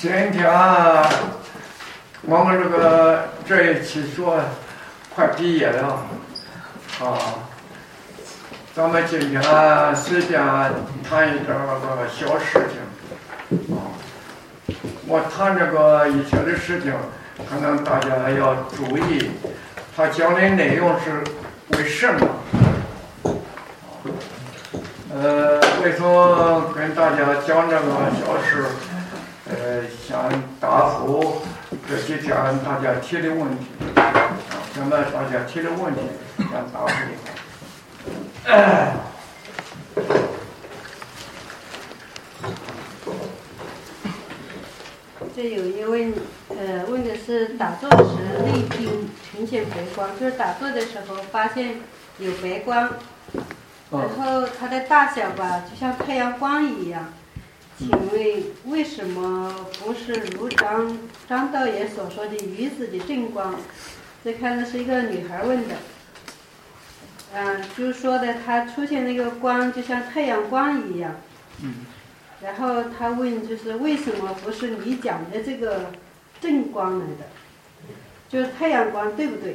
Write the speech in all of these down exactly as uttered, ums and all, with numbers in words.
今天我们这个这一期说快毕业了啊，咱们今天随便谈一点个小事情啊。我谈这个一些的事情，可能大家要注意，他讲的内容是为什么？呃，为什么跟大家讲这个小事？呃，向答复这几天大家提的问题，啊，现在大家提的问题，先答复一下。哎这有一位呃问的是打坐时内心呈现白光，就是打坐的时候发现有白光，然后它的大小吧就像太阳光一样。请问为什么不是如张张道爷所说的鱼子的正光？这看的是一个女孩问的，嗯，就是说的它出现那个光就像太阳光一样。 嗯。 然后他问，就是为什么不是你讲的这个正光来的，就是太阳光，对不对？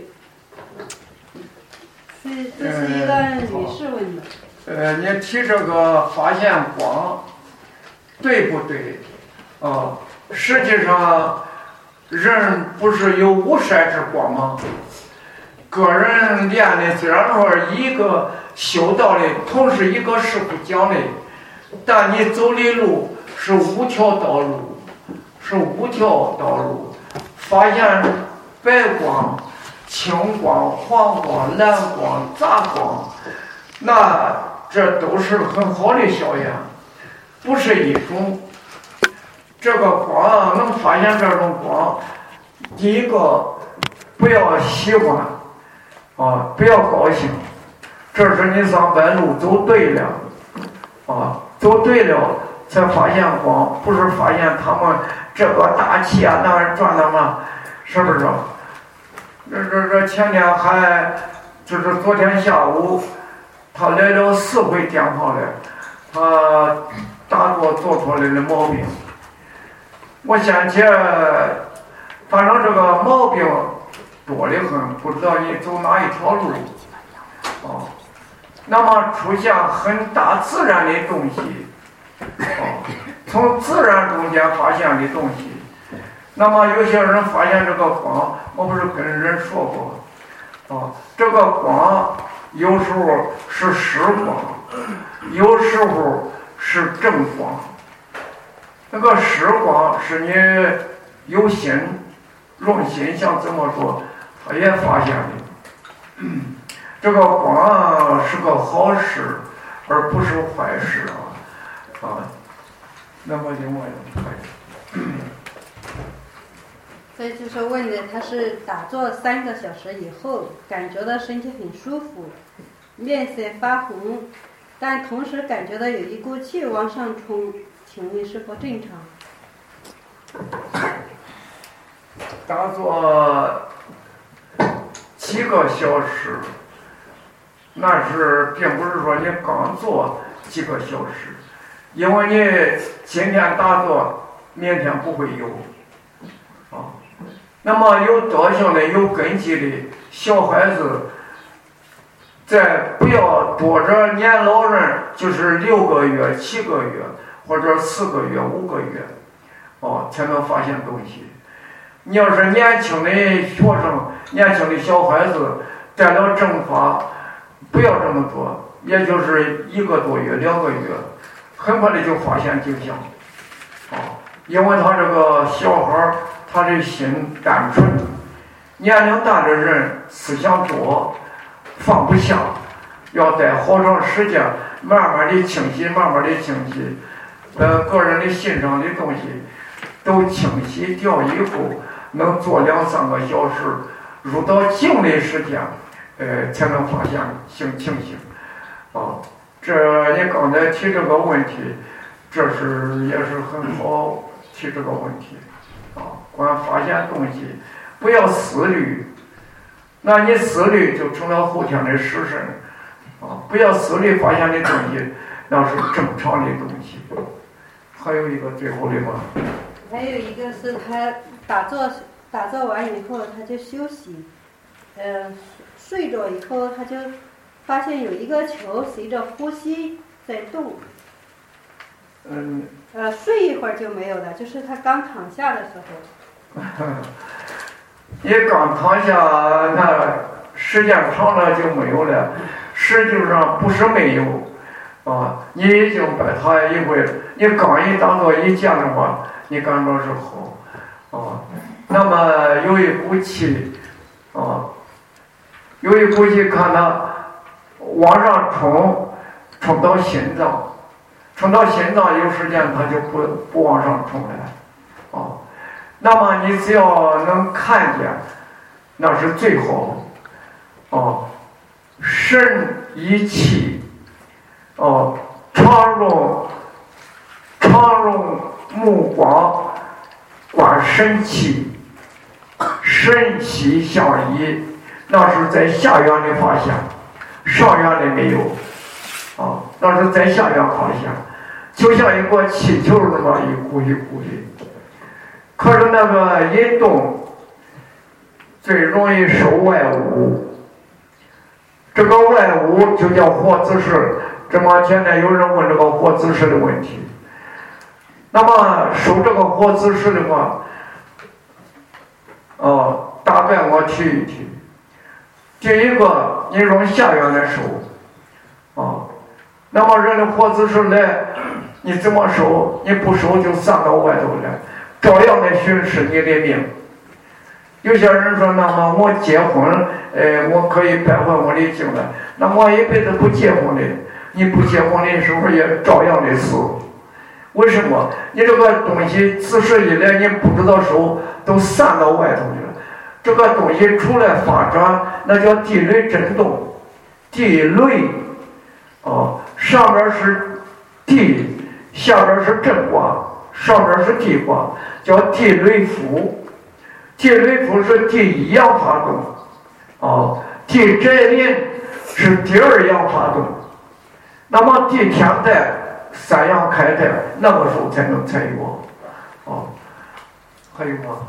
是，这是一个女士问的。 呃，你提这个发现光，对不对？啊，实际上，人不是有五色之光吗？个人练的虽然说一个修道的，同时一个师傅讲的。但你走的路是五条道路，是五条道路，发现白光、青光、黄光、蓝光、杂光，那这都是很好的效应，不是一种。这个光能发现这种光，第一个不要喜欢啊，不要高兴，这是你上白路走对了啊。走对了才发现光，不是发现他们这个大气啊那儿转的嘛，是不是？这这这前天还就是昨天下午，他来了四回电话了，他打坐做出来的毛病。我先前反正这个毛病多得很，不知道你走哪一条路啊。那么出现很大自然的东西，哦，从自然中间发现的东西。那么有些人发现这个光，我不是跟人说过，哦，这个光有时候是实光，有时候是正光。那个实光是你有心，用心想怎么说，他也发现的。嗯，这个光是个好事，而不是坏事啊！啊，那么另外一个， 所以就是问的，他是打坐三个小时以后，感觉到身体很舒服，面色发红，但同时感觉到有一股气往上冲，请问是否正常？ 打坐几个小时。那是并不是说你刚做几个小时，因为你今天打坐，明天不会有啊。那么有德行的、有根基的小孩子，在不要多着年老人，就是六个月、七个月或者四个月、五个月，哦，才能发现东西。你要是年轻的学生、年轻的小孩子带了正法。不要这么做，也就是一个多月、两个月，很快的就发现景象，啊，因为他这个小孩他的心单纯，年龄大的人思想多，放不下，要待好长时间，慢慢的清晰，慢慢的清晰，呃，个人的心上的东西都清晰掉以后，能做两三个小时，入到静的时间。呃，才能发现性情形，啊，这你刚才提这个问题，这是也是很好提这个问题，啊，光发现东西，不要思虑，那你思虑就成了后天的实身，啊，不要思虑发现的东西，那是正常的东西。还有一个最后的嘛， 还有一个是他打坐，打坐完以后他就休息，呃，睡着以后他就发现有一个球随着呼吸在动。 嗯。 呃，睡一会儿就没有了，就是他刚躺下的时候。 你刚躺下，那时间长了就没有了。实际上不是没有，啊，你已经把它一回，你刚一当做一见的话，你感到是好，啊，那么有一股气，啊，有一股气看它往上冲，冲到心脏，冲到心脏有时间它就不不往上冲了，啊，那么你只要能看见，那是最好的，啊。肾一气，哦，常用常用目光观肾气，肾气相依，那是在下缘的发现，上缘的没有，啊，那是在下缘发现，就像一个气球那么一股一股的，可是那个一动最容易受外物。这个外物就叫活姿势，这么现在有人问这个活姿势的问题。那么受这个活姿势的话，哦，大概我提一提。第一个，你用下缘来收，啊，那么人的活姿势来，你怎么收？你不收就散到外头来，照样的巡视你的命。有些人说，那么我结婚，呃，我可以败坏我的经了。那我一辈子不结婚的，你不结婚的时候也照样的死。为什么？你这个东西自始以来你不知道收，都散到外头去了。这个东西出来发展，那叫地雷震动。地雷，哦，上边是地，下边是震卦，上边是地卦，叫地雷符。地雷符是第一样发动，啊，地宅临是第二样发动，那么地天带三样开带，那个时候才能采用，啊，还有吗？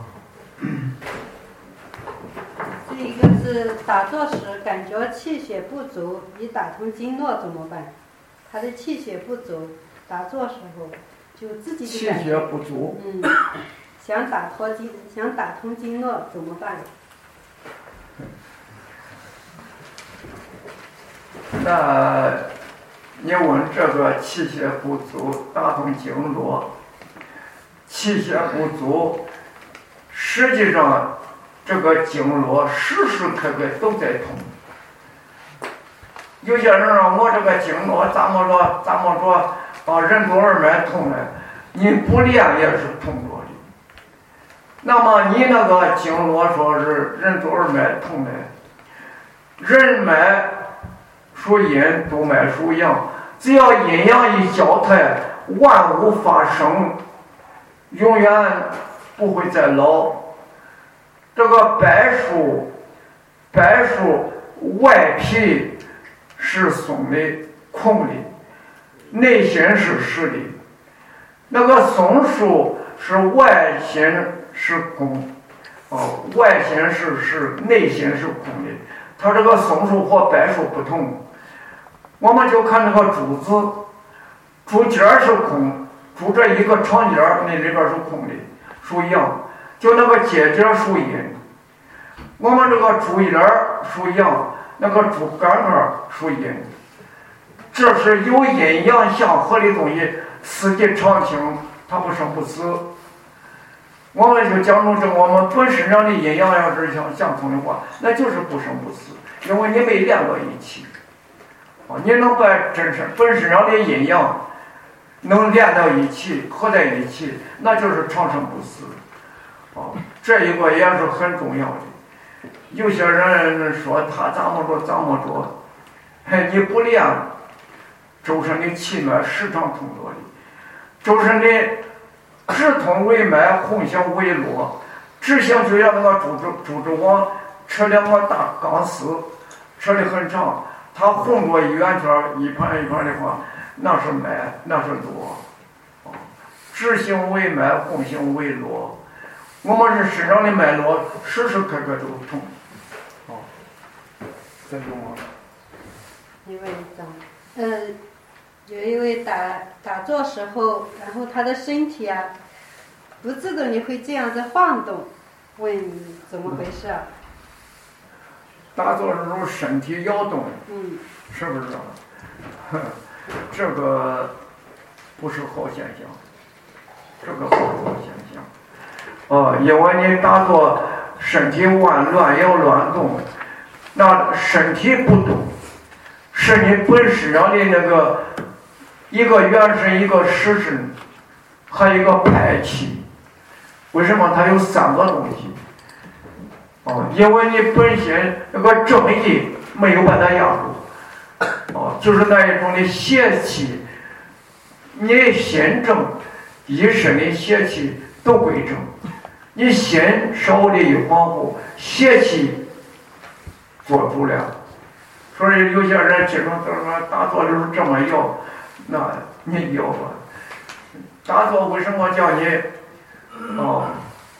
这一个是打坐时感觉气血不足，已打通经络怎么办？他的气血不足，打坐时候就自己气血不足， 嗯。想打脱经，想打通经络怎么办？ 那你问这个气血不足打通经络，气血不足，实际上这个经络时时刻刻都在通。有些人说我这个经络怎么着怎么着，把任督二脉通了，你不练也是通着。那么你那个经络说是任督二脉通的，任脉属阴，督脉属阳，只要阴阳一交泰，万物发生，永远不会再老。这个柏树，柏树外皮是松的、空的，内心是实的；那个松树是外心是空，哦，外心是实，内心是空的。它这个松树和柏树不同，我们就看这个竹子，竹尖是空，竹这一个长尖那里边是空的，属阳；就那个节节属阴。我们这个竹叶属阳，那个竹竿杆属阴。这是有阴阳相合的东西，四季常青，它不生不死。我们就讲出这我们本身上的阴阳要是相相同的话，那就是不生不死，因为你没练到一起。啊，你能把真身本身上的阴阳能练到一起，合在一起，那就是长生不死。啊，这一个也是很重要的。有些人说他怎么着怎么着，嘿，你不练，周身的气脉时常通着的，周身的直通为脉，横行为络，直行就像那个猪猪猪猪网扯两个大钢丝，扯得很长，它横着一圆圈一盘一盘的话，那是脉，那是络，哦， 直行为脉，横行为络。我们是身上的脉络，时时刻刻都通。哦，再有吗？ 另外一张，呃，有一位打打坐时候，然后他的身体啊，不自觉你会这样子晃动，问怎么回事啊？ 打坐的时候身体摇动， 嗯， 是不是啊？这个不是好现象，这个不是好现象。哦，因为你打坐，身体乱乱摇乱动，那身体不动，是你本身上的那个一个元神，一个实神，还有一个派气。为什么它有三个东西？哦，因为你本身那个正义没有把它压住，哦，就是那一种的邪气，你心正，一身的邪气都归正，你心稍微的一恍惚，邪气做主了。所以有些人经常都说打坐就是这么摇，那你摇吧。打坐为什么叫你哦？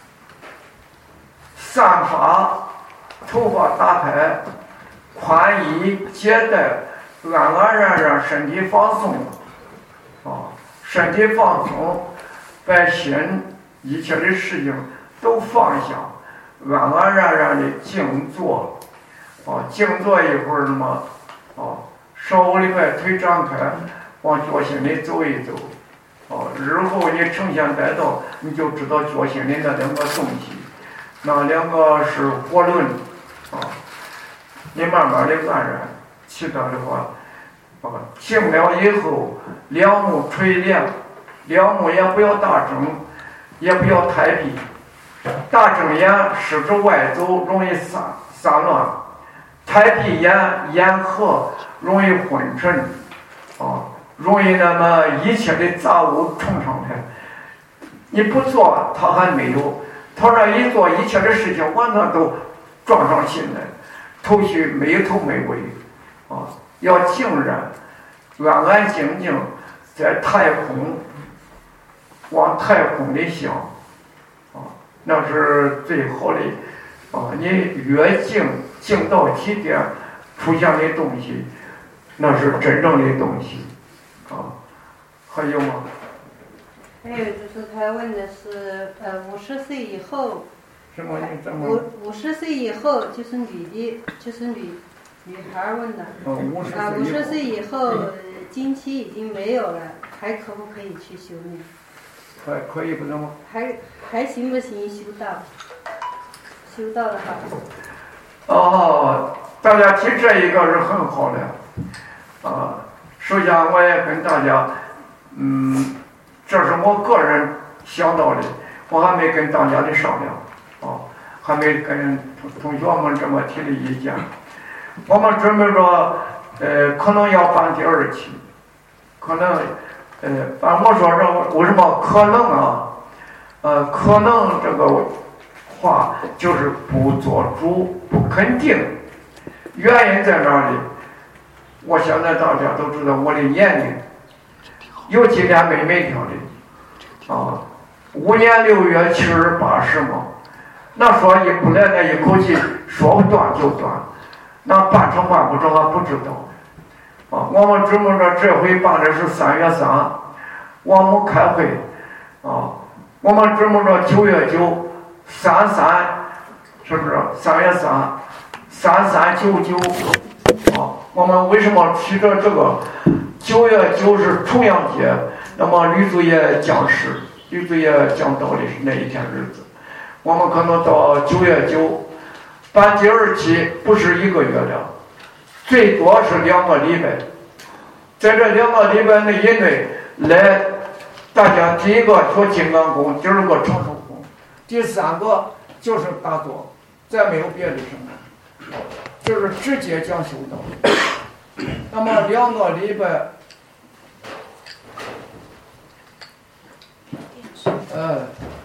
散发，头发打开，宽衣解带，安安然然身体放松，啊，身体放松，把心一切的事情都放下，安安然然的静坐，啊，静坐一会儿嘛，啊，稍微的把腿张开，往脚心里走一走，啊，日后你呈现得到，你就知道脚心里那两个东西。那两个是活轮，啊，你慢慢的安然，其他的话，啊，静了以后，两目垂帘，两目也不要大睁，也不要太闭，大睁眼使之外走，容易散散乱；太闭眼，眼合，容易昏沉，啊，容易那么一切的杂物冲上来。你不做，它还没有。他这一做，一切的事情完全都撞上心来，头绪没头没尾，啊，要静然，安安静静，在太空，往太空里想，啊，那是最好的，啊，你越静，静到极点，出现的东西，那是真正的东西，啊，还有吗？ 还有就是他问的是，呃，五十岁以后， 什么？你怎么？ 五五十岁以后就是女的，就是女女孩问的。 哦，五十岁。 啊，五十岁以后，经期已经没有了，还可不可以去修呢？ 还可以不能吗？ 还还行不行？修道，修道的话。 哦，大家提这一个是很好的，啊，首先我也跟大家，嗯。这是我个人想到的，我还没跟大家的商量，啊，还没跟同学们这么提的意见。我们准备着，呃，可能要办第二期，可能，呃，反正我说这为什么可能啊？呃，可能这个话就是不做主，不肯定。原因在哪里？我现在大家都知道我的年龄。有几年没没调的，啊，五年六月七十八十嘛，那说一不来那一口气说不断就断，那办成办不成还不知道，啊，我们准备着这回办的是三月三，我们开会，啊，我们准备着九月九三三，是不是三月三三三九九，啊，我们为什么提着这个？九月九是重阳节，那么吕祖爷降世，吕祖爷降道的是那一天日子。我们可能到九月九办第二期，不是一个月了，最多是两个礼拜。在这两个礼拜内以内，来大家第一个学金刚功，第二个长寿功，第三个就是打坐，再没有别的什么，就是直接讲修道。那么两个礼拜，呃，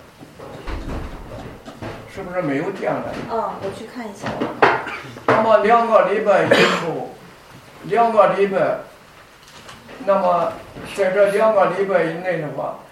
是不是没有电了？ 哦，我去看一下。 那么两个礼拜以后，两个礼拜，那么在这两个礼拜以内的话，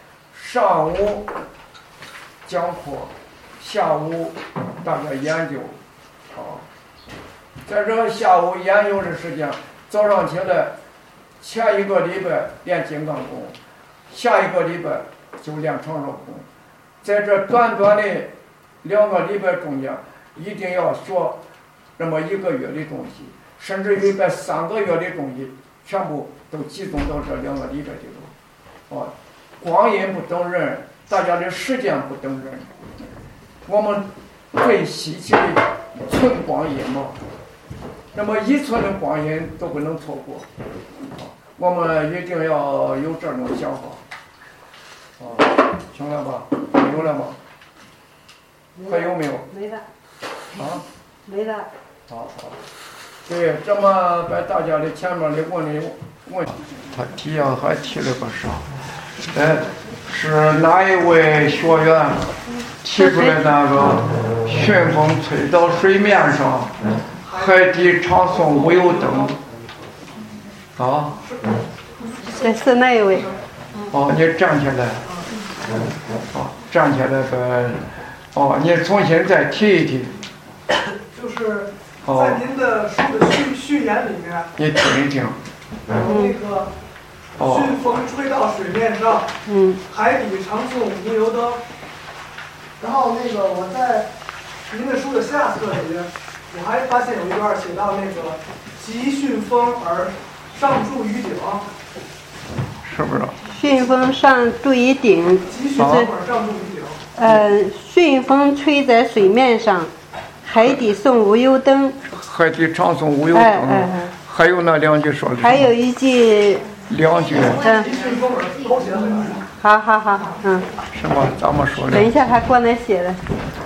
上午讲课，下午大家研究，啊，在这个下午研究的时间，早上起来，前一个礼拜练金刚功，下一个礼拜就练长寿功，在这短短的两个礼拜中间，一定要学那么一个月的东西，甚至于把三个月的东西全部都集中到这两个礼拜里头，啊，光阴不等人，大家的时间不等人，我们最稀奇的寸光阴嘛，那么一寸的光阴都不能错过，啊，我们一定要有这种想法，啊，行了吧？有了吗？还有没有？ 没了。 啊？ 没了。 好好。对，这么把大家的前面的问题问，他提呀还提了个啥？哎，是哪一位学员提出来那个旋风吹到水面上，海底唱诵无有灯？啊？ 这是那一位。 哦，你站起来。哦，站起来呗。哦，你重新再提一提。 就是在您的书的序序言里面， 你听一听。 有那个旋风吹到水面上，嗯，海底常送无油灯。然后那个我在您的书的下册里面，我还发现有一段写到那个急顺风而上筑于顶， 是不是？ 旋风上筑于顶， 急顺风而上筑于顶。 呃，旋风吹在水面上，海底送无油灯。 海底常送无油灯。哎哎哎，还有那两句说的。 还有一句。 两句。 嗯。好好好，嗯。 什么？咱们说的。 等一下，他过来写了。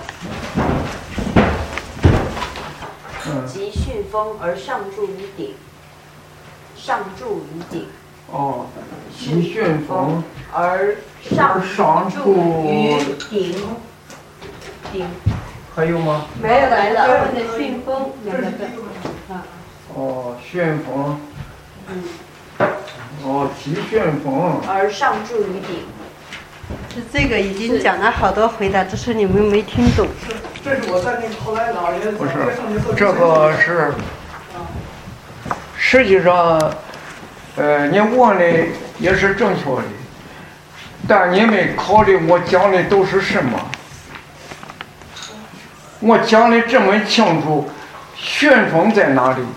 急顺风而上筑于顶，上筑于顶。 哦，急旋风而上上筑于顶，顶。 还有吗？ 没有来了。问的旋风两个字。啊。 哦，旋风。嗯。哦，急旋风而上筑于顶。 是这个已经讲了好多回了，只是你们没听懂。 这是我在那个后来老爷不是，这个是，实际上，呃，你问的也是正确的，但你没考虑我讲的都是什么。我讲的这么清楚，旋风在哪里？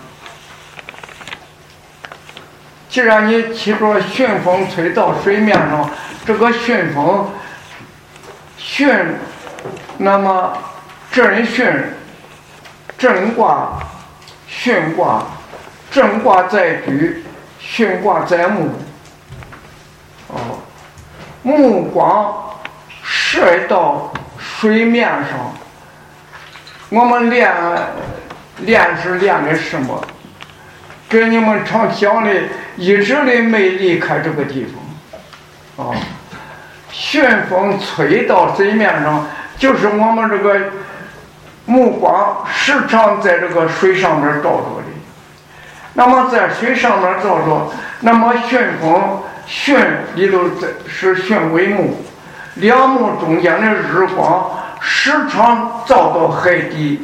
既然你提着旋风吹到水面上，这个旋风旋，那么震旋、震卦、旋卦，震卦在居，旋卦在木。哦，目光射到水面上，我们练练是练的什么？给你们常讲的，一直的没离开这个地方。啊，旋风吹到水面上，就是我们这个目光时常在这个水上面照着的。那么在水上面照着，那么旋风旋里头是旋为目，两目中间的日光时常照到海底。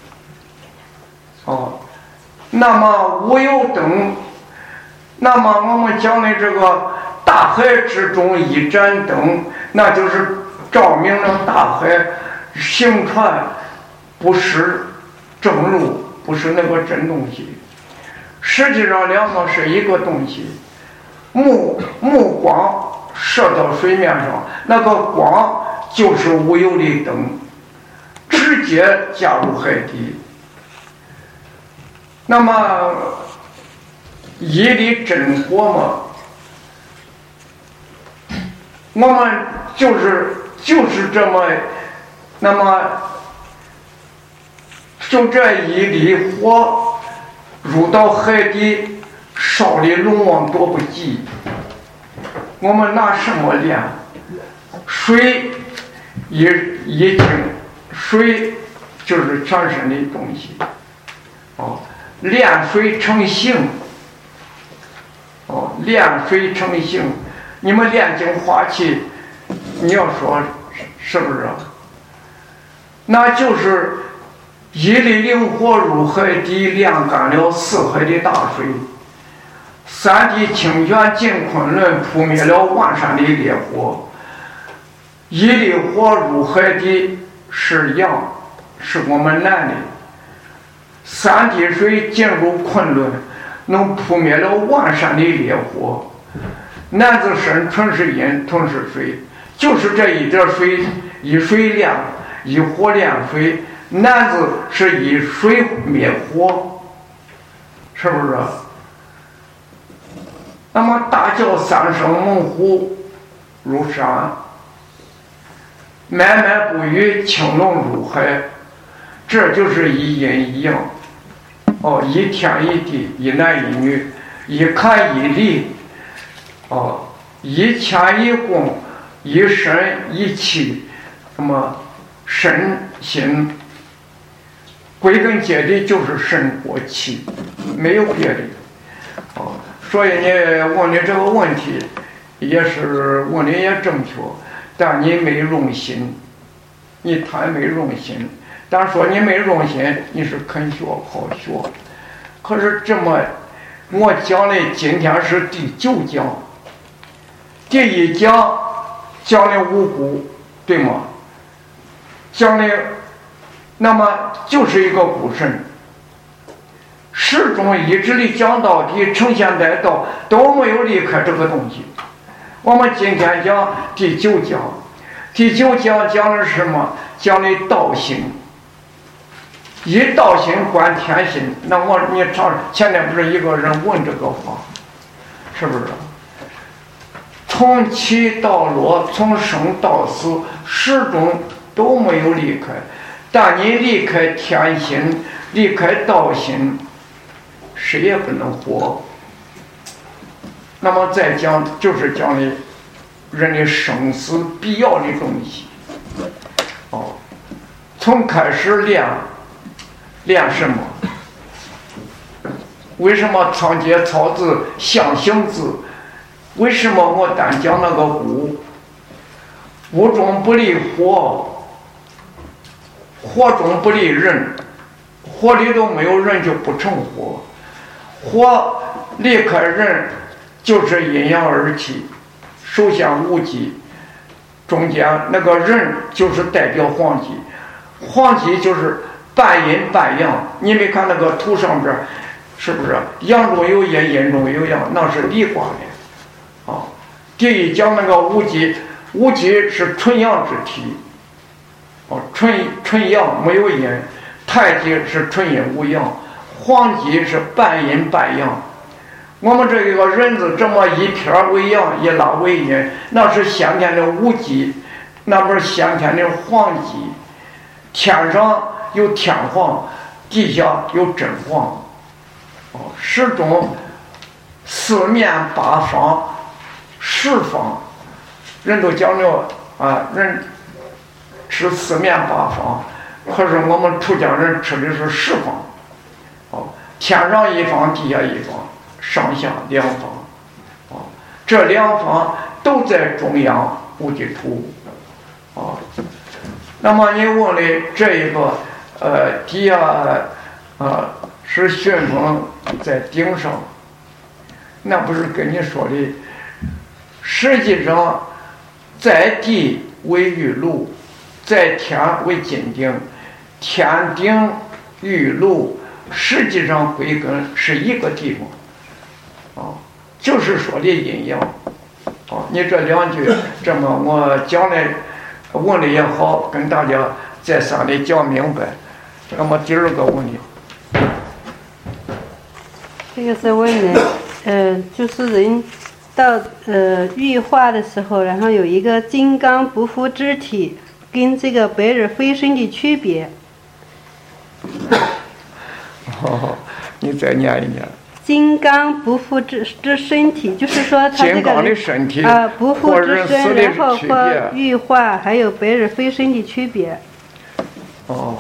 哦。那么无有灯，那么我们讲的这个大海之中一盏灯，那就是照明了大海，行船不是正路，不是那个真东西。实际上两个是一个东西，目目光射到水面上，那个光就是无有的灯，直接加入海底。那么一粒真火嘛，我们就是就是这么，那么就这一粒火入到海底，烧的龙王躲不及。我们拿什么炼？水一一经，水就是全身的东西。哦。炼水成形，哦，炼水成形。你们炼精化气， 你要说是不是？那就是一力灵火入海底，晾干了四海的大水；三地清泉进昆仑，扑灭了万山的烈火。一力火入海底是阳，是我们男的；三地水进入昆仑，能扑灭了万山的烈火。男子身纯是阴，同是水，就是这一点水，以水炼，以火炼水。男子是以水灭火，是不是？那么大叫三声，猛虎入山，脉脉不语，青龙入海。这就是一阴一阳，哦，一天一地，一男一女，一坎一离，哦，一乾一宫，一身一气，那么身心归根结底就是神火气，没有别的。哦，所以你问的这个问题也是问的也正确，但你没用心，你太没用心。但说你没用心，你是肯学好学。可是这么，我讲的今天是第九讲，第一讲讲的五谷，对吗？讲的那么就是一个古神，始终一直的讲到底，成现代道都没有离开这个东西。我们今天讲第九讲，第九讲讲的是什么？讲的道心。以道心观天心。那我你常前面不是一个人问这个话，是不是？从起到落，从生到死，始终都没有离开。但你离开天心，离开道心，谁也不能活。那么再讲，就是讲的人的生死必要的东西。哦，从开始练，练什么？为什么创节草字象形字？为什么我单讲那个物？物中不离火，火中不离人，火里头没有人就不成火。火离开人就是阴阳二气，首先无极，中间那个人就是代表黄极，黄极就是半阴半阳。你没看那个图上边是不是阳中有阴，阴中有阳？那是离卦的啊。第一讲那个无极，无极是纯阳之体，哦，纯纯阳没有阴；太极是纯阴无阳，黄极是半阴半阳。我们这一个人字这么一撇为阳，一拉为阴，那是先天的无极，那不是先天的黄极。天上有天黄，地下有真黄。哦，始终四面八方，十方，人都讲究啊，人吃四面八方，可是我们出家人吃的是十方。哦，天上一方，地下一方，上下两方。哦，这两方都在中央无极土。哦，那么你问的这一个呃底下呃是旋风在顶上，那不是跟你说的，实际上在地为玉炉，在天为金顶，天顶玉炉实际上归根是一个地方。啊，就是说的阴阳。啊，你这两句这么我讲的问的也好，跟大家再三的讲明白。那么第二个问题， 这个是问的，呃，就是人到呃羽化的时候，然后有一个金刚不腐之体，跟这个白日飞升的区别。 哦，你再念一念。 金刚不腐之之身体，就是说他这个的身体啊、呃、不腐之身，然后和羽化还有白日飞升的区别。 哦，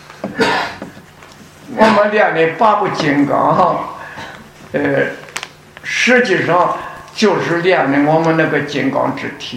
我们练的八部金刚，呃，实际上就是练的我们那个金刚之体。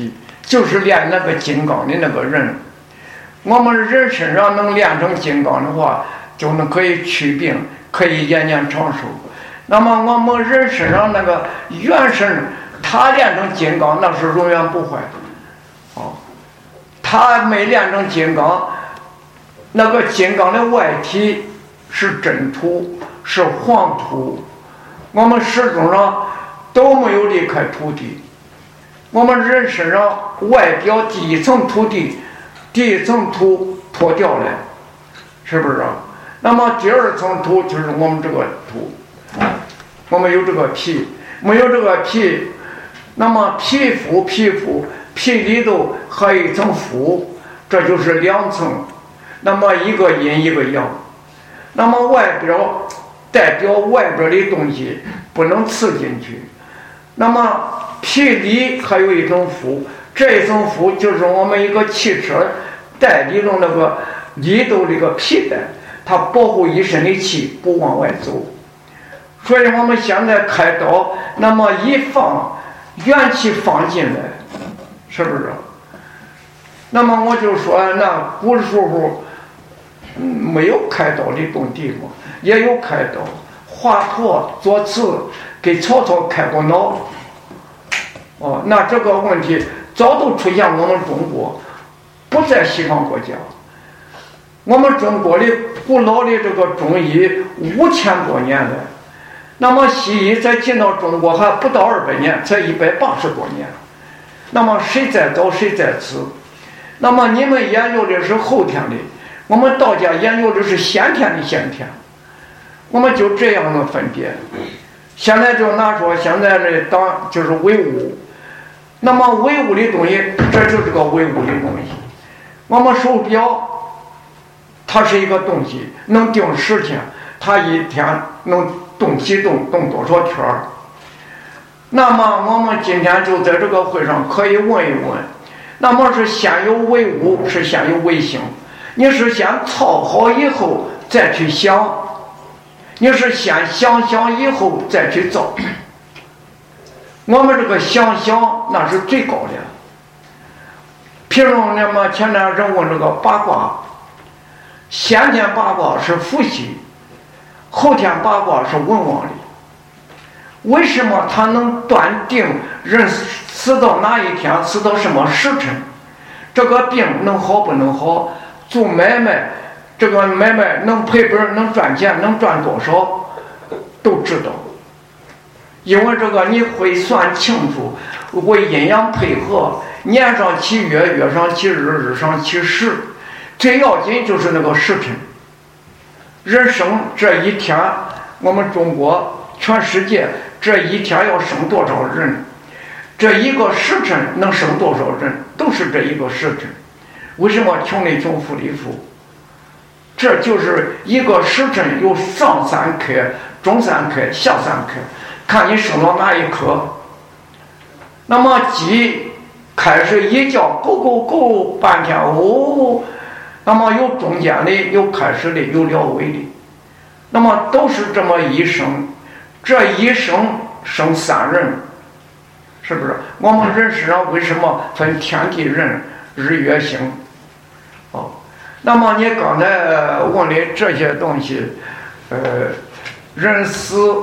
就是练那个金刚的那个人。我们人身上能练成金刚的话，就能可以祛病，可以延年长寿。那么我们人身上那个元神，他练成金刚，那是永远不坏的。哦，他没练成金刚，那个金刚的外体是真土，是黄土，我们始终上都没有离开土地。我们人身上外表第一层土地，第一层土脱掉了，是不是啊？那么第二层土就是我们这个土，我们有这个皮，没有这个皮，那么皮肤皮肤皮里头还有一层肤，这就是两层，那么一个阴一个阳。那么外表代表外边的东西不能刺进去，那么皮里还有一层肤，这一层肤就是我们一个汽车带里头那个里头这个皮带，它保护一身的气不往外走。所以我们现在开刀，那么一放元气放进来，是不是？那么我就说，那古时候没有开刀的动地方，也有开刀。华佗左慈给曹操开过脑。哦，那这个问题早都出现我们中国，不在西方国家。我们中国的古老的这个中医五千多年了，那么西医才进到中国还不到二百年，才一百八十多年。那么谁在早谁在迟？那么你们研究的是后天的，我们道家研究的是先天的先天，我们就这样的分别。现在就拿说现在的当就是唯物，那么唯物的东西，这就是个唯物的东西。我们手表它是一个东西，能定时间，它一天能动几动动多少圈儿。那么我们今天就在这个会上可以问一问，那么是先有唯物，是先有唯心？你是先操好以后再去想，你是先想想以后再去造？我们这个想想那是最高的。譬如那么前两人问这个八卦，先天八卦是伏羲，后天八卦是文王的。为什么他能断定人死到哪一天，死到什么时辰，这个病能好不能好，做买卖这个买卖能赔本能赚钱能赚多少都知道。因为这个你会算清楚，为阴阳配合，年上起月，月上起日，日上起时，最要紧就是那个时辰。人生这一天，我们中国全世界这一天要生多少人，这一个时辰能生多少人，都是这一个时辰。为什么穷里穷富里富？这就是一个时辰有上三颗，中三颗，下三颗，看你生到哪一颗。那么鸡开始一叫咕咕咕半天哦，那么有中间的，有开始的，有了尾的，那么都是这么一生。这一生生三人，是不是？我们人身上为什么分天地人、日月星？哦，那么你刚才问的这些东西，呃，人死，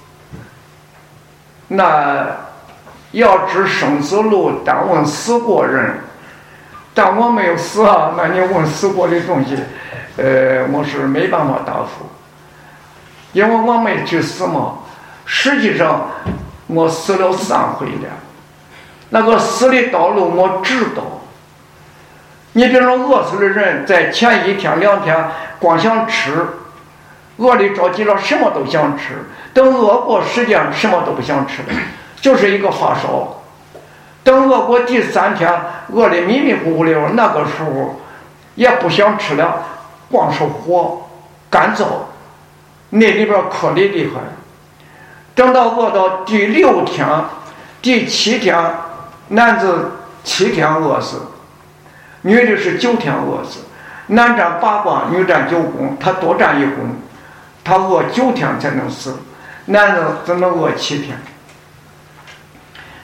那要知生死路，但问死过人。但我没有死啊，那你问死过的东西，呃，我是没办法答复，因为我没去死嘛。实际上我死了三回了，那个死的道路我知道。你比如说饿死的人，在前一天两天光想吃，饿的着急了什么都想吃，等饿过时间什么都不想吃了，就是一个发烧。等饿过第三天，饿的迷迷糊糊的，那个时候也不想吃了，光是火干燥，那里边颗粒厉害。等到饿到第六天、第七天，男子七天饿死，女的是九天饿死。男占八卦，女占九宫，他多占一宫，他饿九天才能死，男的只能饿七天。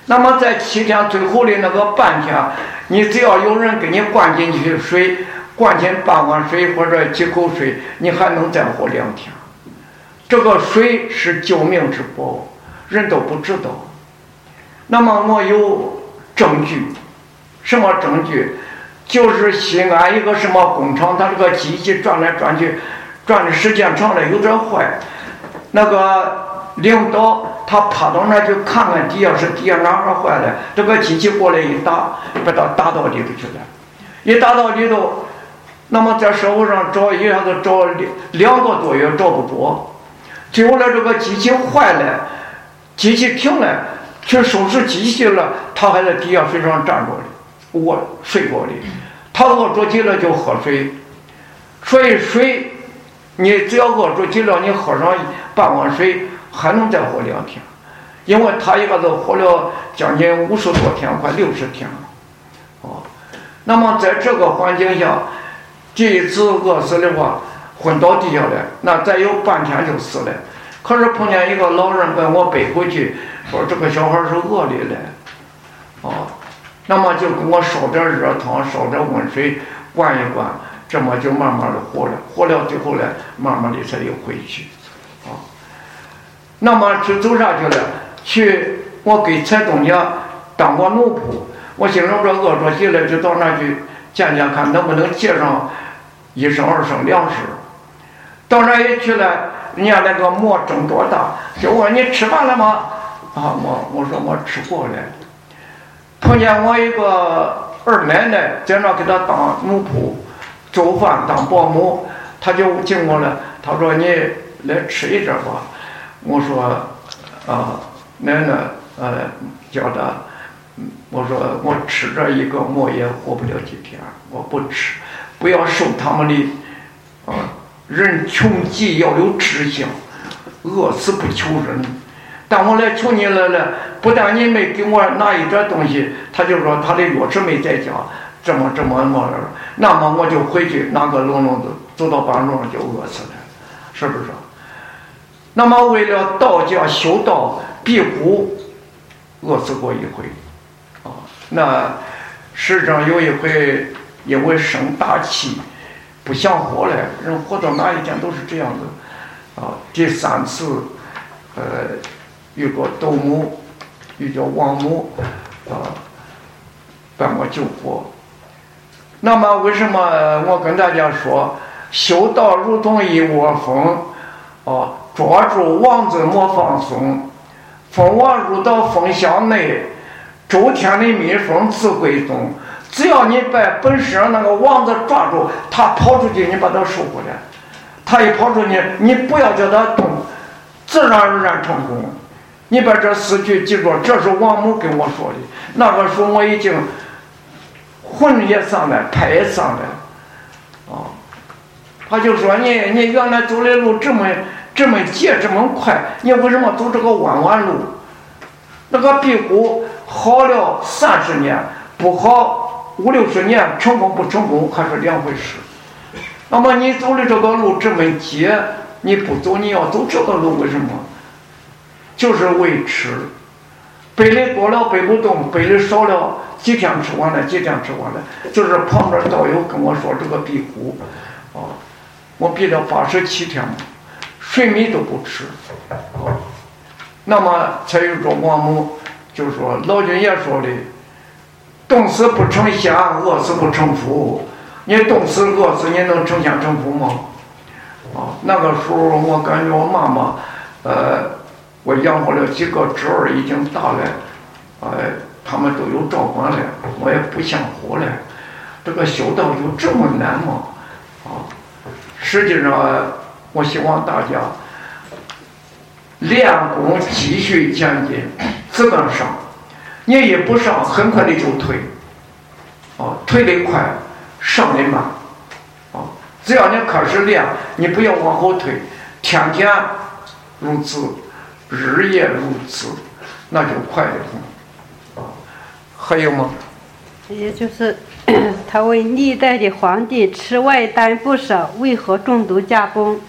那么在七天最后的那个半天，你只要有人给你灌进去水，灌进半碗水或者几口水，你还能再活两天。这个水是救命之宝，人都不知道。那么我有证据，什么证据？就是西安一个什么工厂，它这个机器转来转去，转的时间长了有点坏。那个领导他爬到那去看看底下是底下哪儿坏了，这个机器过来一打，把它打到里头去了。一打到里头，那么在社会上找一下子找两个多月找不着，最后来这个机器坏了，机器停了，去收拾机器了，他还在底下水上站着的。我睡过的，他饿着急了就喝水，所以水你只要饿着急了，你喝上半碗水还能再活两天，因为他一个子活了将近五十多天，快六十天了。哦，那么在这个环境下，这一次饿死的话，昏倒地下来，那再有半天就死了。可是碰见一个老人把我背回去，说这个小孩是饿的嘞，哦。那么就给我烧点热汤，烧点温水，灌一灌，这么就慢慢的活了，活了最后呢，慢慢的才又回去，啊。那么去走下去了，去我给蔡东家当过奴仆，我心中这饿着急了，就到那去见见看能不能借上一升二升粮食。到那一去了，人家那个馍蒸多大，就问你吃饭了吗？啊，我我说我吃过了。碰见我一个二奶奶在那给他当奴仆做饭当保姆，他就经过了，他说你来吃一点吧。我说啊，奶奶呃叫他，我说我吃这一个馍也活不了几天，我不吃，不要受他们的啊，人穷极要有志向，饿死不求人。但我来求你来了，不但你没给我拿一点东西，他就说他的钥匙没在家，这么这么么了，那么我就回去拿个笼笼子，走到半路上就饿死了，是不是？那么为了道家修道，壁虎饿死过一回，啊，那世上有一回因为生大气，不想活了，人活到哪一天都是这样的，啊，第三次，呃。遇过斗母，遇叫王母，啊，把我救活。那么为什么我跟大家说，修道如同一窝蜂，啊，抓住网子莫放松，蜂王入到蜂箱内，周天的蜜蜂自归踪。只要你把本身上那个网子抓住，它跑出去，你把它收回来。它一跑出去，你不要叫它动，自然而然成功。你把这四句记住，这是王母跟我说的。那个时候我已经魂也上来，魄也上来，啊，他就说你你原来走的路这么这么捷这么快，你为什么走这个弯弯路？那个壁虎好了三十年，不好五六十年，成功不成功还是两回事。那么你走的这个路这么捷，你不走，你要走这个路，为什么？就是为吃，背的多了背不动，背的少了几天吃完了，几天吃完了。就是旁边道友跟我说这个壁虎，啊，我憋了八十七天，水米都不吃，啊，那么才有个王母就说老君爷说的，冻死不成仙，饿死不成福。你冻死饿死，你能成仙成福吗？啊，那个时候我感觉我妈妈，呃。我养活了几个侄儿，已经大了，呃，他们都有照管了，我也不想活了。这个修道就这么难吗？啊，实际上，我希望大家练功继续前进，只管上。你一不上，很快的就退，啊，退得快，上得慢，啊，只要你开始练，你不要往后退，天天如此。日夜如此，那就快得很。啊，还有吗？ 也就是他问历代的皇帝吃外丹不少，为何中毒驾崩？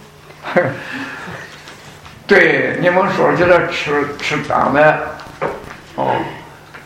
对，你们说起来吃吃丹了，哦，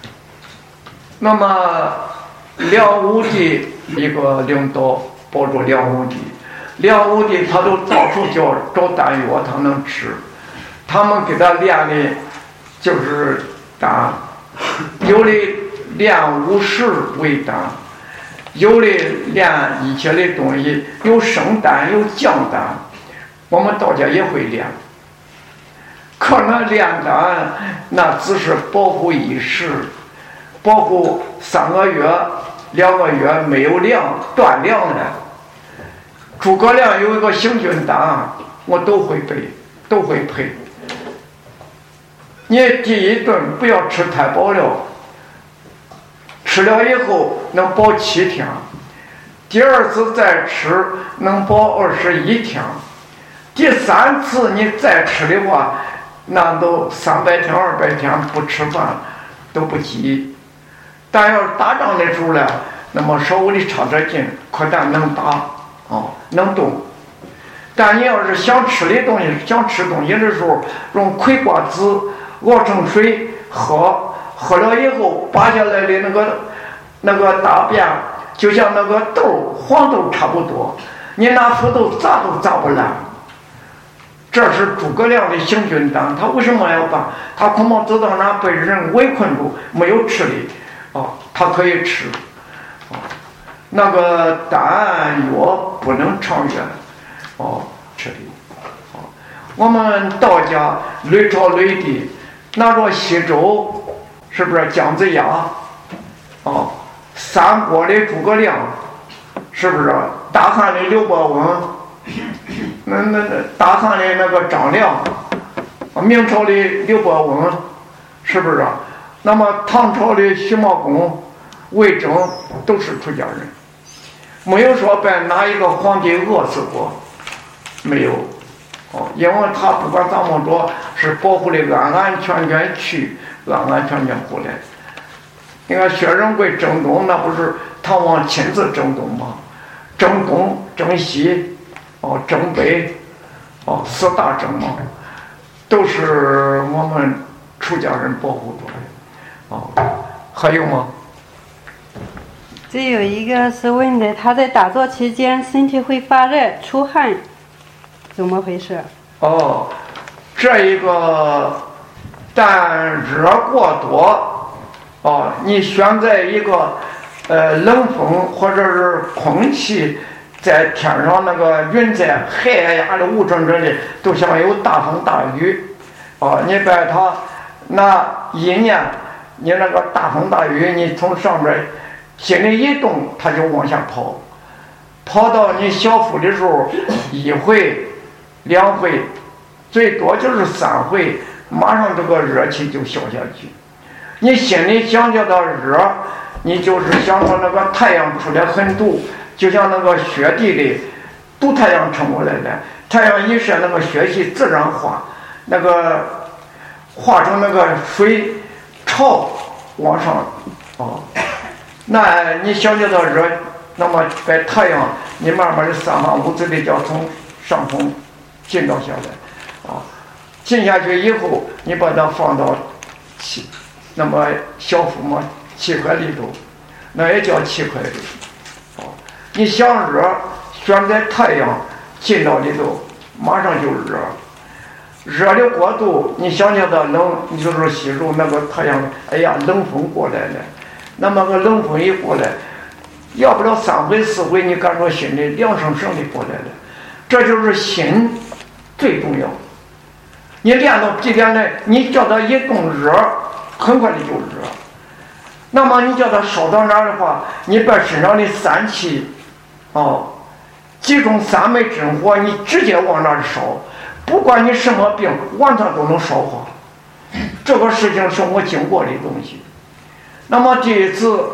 那么梁武帝一个领导保住梁武帝，梁武帝他都到处叫找丹药，他能吃。他们给他练的就是丹，有的练五十为丹，有的练一些的东西，有生丹有降丹，我们道家也会练。可能炼丹那只是保护一时，保护三个月两个月没有粮断粮了。诸葛亮有一个行军丹，我都会背，都会配。你第一顿不要吃太饱了，吃了以后能饱七天，第二次再吃能饱二十一天，第三次你再吃的话，那都三百天二百天不吃饭都不急。但要是打仗的时候呢，那么稍微的差点劲，可但能打哦，能动。但你要是想吃的东西，想吃东西的时候，用葵瓜子熬成水喝，喝了以后拔下来的那个那个大便，就像那个豆黄豆差不多，你拿斧头砸都砸不烂。这是诸葛亮的行军丹，他为什么要办？他恐怕走到哪被人围困住，没有吃的，哦，他可以吃。哦，那个丹药不能长远，哦，吃的。哦，我们道家隋朝隋帝拿着西周，是不是姜子牙？哦，三国的诸葛亮，是不是大汉的刘伯温？那那那大汉的那个张良，明朝的刘伯温，是不是？那么唐朝的徐茂公、魏征都是出家人，没有说被哪一个皇帝饿死过，没有。哦，因为他不管怎么着，是保护的安安全全去，安安全全回来。你看薛仁贵征东，那不是唐王亲自征东吗？征东、征西。哦，征北，哦，四大征嘛，都是我们出家人保护住的。哦，还有吗？ 这有一个是问的，他在打坐期间身体会发热、出汗，怎么回事？ 哦，这一个，但热过多，哦，你选在一个呃冷风或者是空气。在天上那个云在海呀的雾沉沉的，都像有大风大雨，哦，你把它那一念，你那个大风大雨，你从上边心里一动，它就往下跑，跑到你小腹的时候，一回、两回，最多就是三回，马上这个热气就消下去。你心里想叫它热，你就是想到那个太阳出来很毒。就像那个雪地里毒太阳冲过来的，太阳一晒，那个雪气自然化，那个化成那个水潮往上，哦，那你想叫它热，那么在太阳你慢慢的三万五子的就要从上空进到下来，啊，进下去以后，你把它放到气，那么小腹嘛气块里头，那也叫气块里。你想热，选在太阳进到里头，马上就热。热的过度，你想叫它冷，你就是吸入那个太阳，哎呀，冷风过来了。那么个冷风一过来，要不了三回四回，你感觉心里凉生生的过来了。这就是心最重要。你练到几点来，你叫它一动热，很快的就热。那么你叫它烧到哪儿的话，你把身上的三气。哦，集中三昧真火，你直接往那儿烧，不管你什么病，完全都能烧化。这个事情是我经过的东西。那么第一次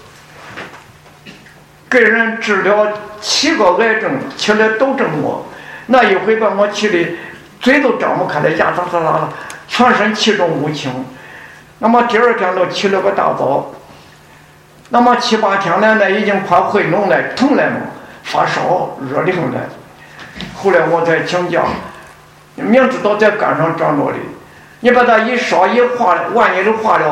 给人治疗七个癌症，起来都症我，那一回把我气的嘴都张不开了，牙嚓嚓嚓的，全身气重无轻。那么第二天都起了个大包。那么七八天来呢，已经快会脓了，痛了嘛，发烧热的很了。后来我才请假，明知道在肝上长着的，你把它一烧一化，万一都化了，那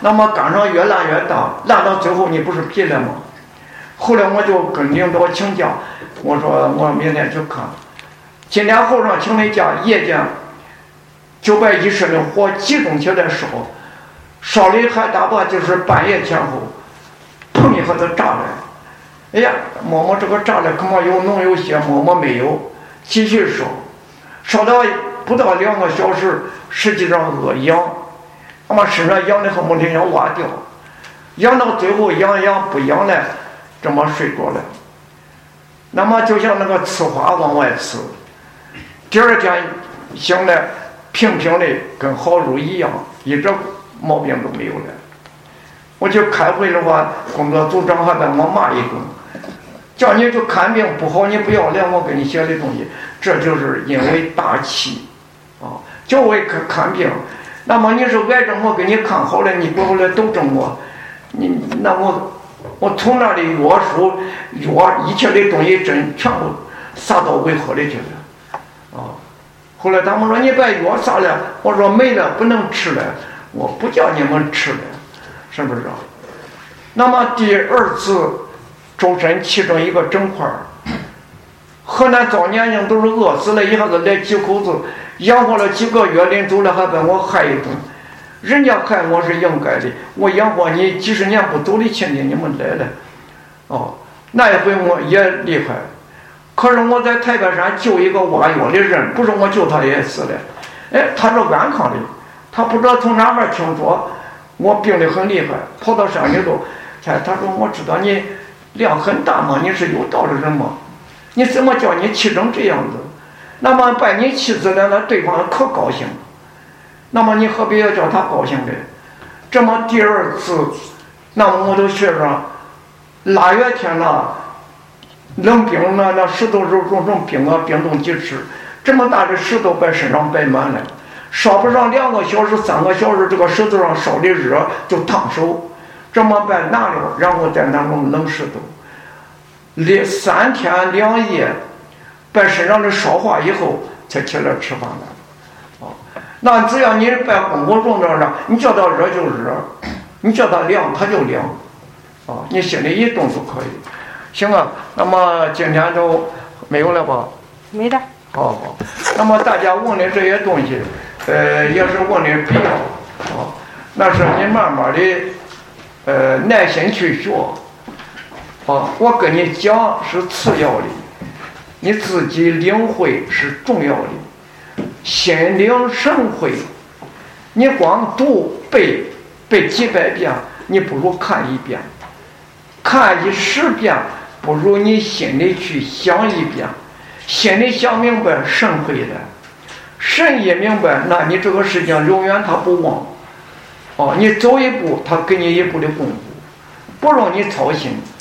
那么杆上越烂越大，烂到最后你不是皮了吗？后来我就跟领导请假，我说我明天去看。今天后上请的假，夜间就把一身的火集中起来烧，烧的还大把，就是半夜前后，砰一下子炸了。哎呀，摸摸这个炸了，恐怕有浓有些，摸摸没有，继续烧，烧到不到两个小时，实际上饿痒，那么身上痒的恨不得要挖掉，痒到最后痒痒不痒了，这么睡着了。那么就像那个呲花往外呲，第二天醒来平平的跟好如一样，一点毛病都没有了。我去开会的话，工作组长还把我骂一顿，叫你去看病不好，你不要来我给你写的东西。这就是因为大气啊，就为看看病。那么你是癌症，我给你看好了，你过来纠正我，你那我我从那里药书药一切的东西真全部撒到胃河里去了啊。后来他们说你把药撒了，我说没了，不能吃了，我不叫你们吃了，是不是啊？那么第二次周身气成一个整块，河南早年人都是饿死了，一下子来几口子，养活了几个月，临走了还把我害一顿。人家害我是应该的，我养活你几十年不走的亲戚，你们来了，哦，那一回我也厉害。可是我在太白山救一个挖药的人，不是我救他也死了。哎，他是安康的，他不知道从哪边听说我病得很厉害，跑到山里头，哎，他说我知道你量很大嘛，你是有道的人嘛，你怎么叫你气成这样子？那么把你气死了，那对方可高兴了。那么你何必要叫他高兴的？这么第二次，那么我都学生腊月天呐，冷冰呢，那石头肉融成冰啊，冰冻几尺，这么大的石头把身上摆满了，烧不上两个小时、三个小时，这个石头上烧的热就烫手，这么办拿了，然后再拿弄冷石头，连三天两夜，把身上的烧化以后，才起来吃饭了。那只要你把功夫种到上，你叫它热就热，你叫它凉它就凉，啊，你心里一动就可以。行啊，那么今天都没有了吧？ 没的。 好好，那么大家问的这些东西，呃，也是问的必要，啊，那是你慢慢的，呃，耐心去学，啊，我跟你讲是次要的，你自己领会是重要的。心领神会，你光读背背几百遍，你不如看一遍，看一十遍不如你心里去想一遍，心里想明白，神会了，神一明白，那你这个事情永远他不忘，哦，你走一步他给你一步的功夫，不让你操心。